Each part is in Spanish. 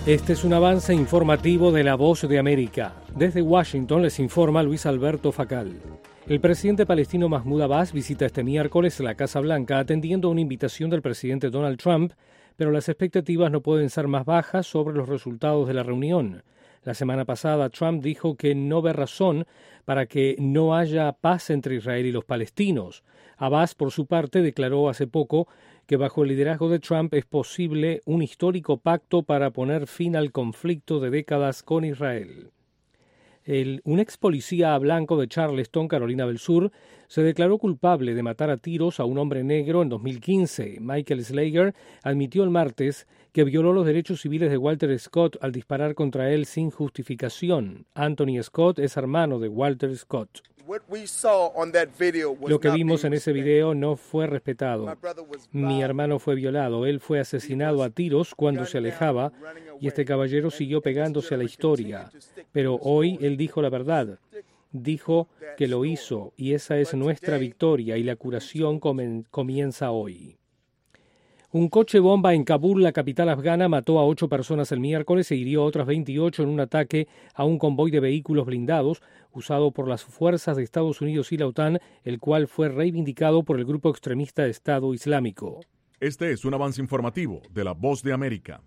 Este es un avance informativo de La Voz de América. Desde Washington les informa Luis Alberto Facal. El presidente palestino Mahmoud Abbas visita este miércoles la Casa Blanca atendiendo a una invitación del presidente Donald Trump, pero las expectativas no pueden ser más bajas sobre los resultados de la reunión. La semana pasada Trump dijo que no ve razón para que no haya paz entre Israel y los palestinos. Abbas, por su parte, declaró hace poco que bajo el liderazgo de Trump es posible un histórico pacto para poner fin al conflicto de décadas con Israel. Un ex policía blanco de Charleston, Carolina del Sur, se declaró culpable de matar a tiros a un hombre negro en 2015. Michael Slager admitió el martes que violó los derechos civiles de Walter Scott al disparar contra él sin justificación. Anthony Scott es hermano de Walter Scott. Lo que vimos en ese video no fue respetado. Mi hermano fue violado, él fue asesinado a tiros cuando se alejaba y este caballero siguió pegándose a la historia. Pero hoy él dijo la verdad. Dijo que lo hizo y esa es nuestra victoria y la curación comienza hoy. Un coche bomba en Kabul, la capital afgana, mató a 8 personas el miércoles e hirió a otras 28 en un ataque a un convoy de vehículos blindados usado por las fuerzas de Estados Unidos y la OTAN, el cual fue reivindicado por el grupo extremista Estado Islámico. Este es un avance informativo de La Voz de América.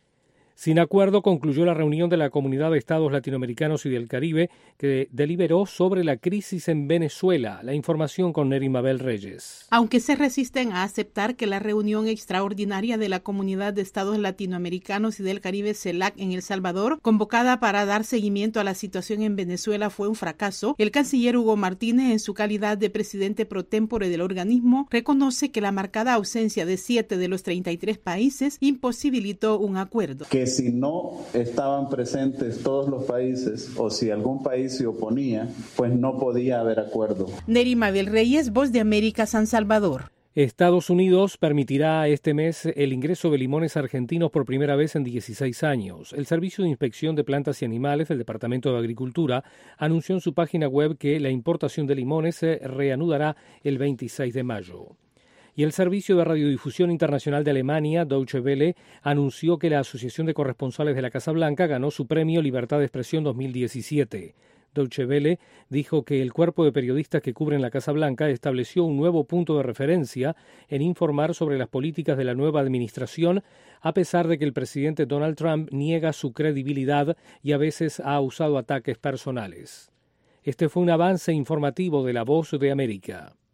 Sin acuerdo, concluyó la reunión de la Comunidad de Estados Latinoamericanos y del Caribe, que deliberó sobre la crisis en Venezuela. La información con Neri Mabel Reyes. Aunque se resisten a aceptar que la reunión extraordinaria de la Comunidad de Estados Latinoamericanos y del Caribe, CELAC, en El Salvador, convocada para dar seguimiento a la situación en Venezuela, fue un fracaso, el canciller Hugo Martínez, en su calidad de presidente pro tempore del organismo, reconoce que la marcada ausencia de 7 de los 33 países imposibilitó un acuerdo. Que si no estaban presentes todos los países o si algún país se oponía, pues no podía haber acuerdo. Neri Mabel Reyes, Voz de América, San Salvador. Estados Unidos permitirá este mes el ingreso de limones argentinos por primera vez en 16 años. El Servicio de Inspección de Plantas y Animales del Departamento de Agricultura anunció en su página web que la importación de limones se reanudará el 26 de mayo. Y el Servicio de Radiodifusión Internacional de Alemania, Deutsche Welle, anunció que la Asociación de Corresponsales de la Casa Blanca ganó su premio Libertad de Expresión 2017. Deutsche Welle dijo que el cuerpo de periodistas que cubren la Casa Blanca estableció un nuevo punto de referencia en informar sobre las políticas de la nueva administración, a pesar de que el presidente Donald Trump niega su credibilidad y a veces ha usado ataques personales. Este fue un avance informativo de La Voz de América.